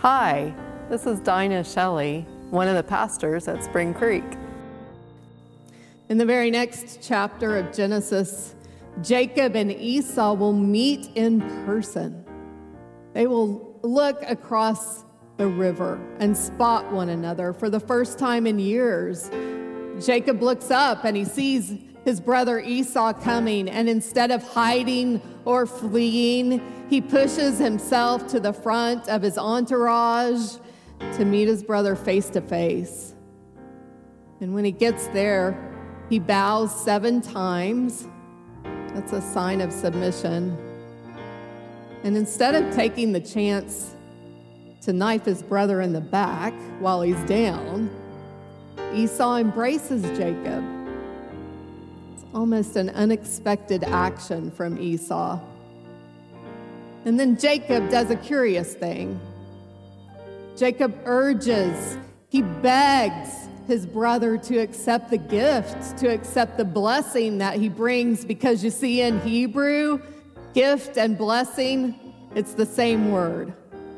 Hi, this is Dinah Shelley, one of the pastors at Spring Creek. In the very next chapter of Genesis, Jacob and Esau will meet in person. They will look across the river and spot one another for the first time in years. Jacob looks up and he sees his brother Esau coming, and instead of hiding or fleeing, he pushes himself to the front of his entourage to meet his brother face to face. And when he gets there, he bows 7 times. That's a sign of submission. And instead of taking the chance to knife his brother in the back while he's down, Esau embraces Jacob. It's almost an unexpected action from Esau. And then Jacob does a curious thing. Jacob urges, he begs his brother to accept the gift, to accept the blessing that he brings, because you see, in Hebrew, gift and blessing, it's the same word.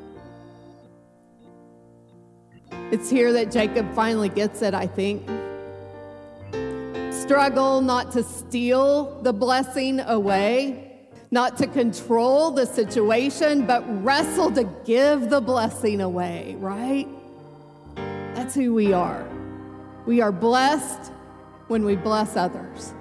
It's here that Jacob finally gets it, I think. Struggle not to steal the blessing away, not to control the situation, but wrestle to give the blessing away, right? That's who we are. We are blessed when we bless others.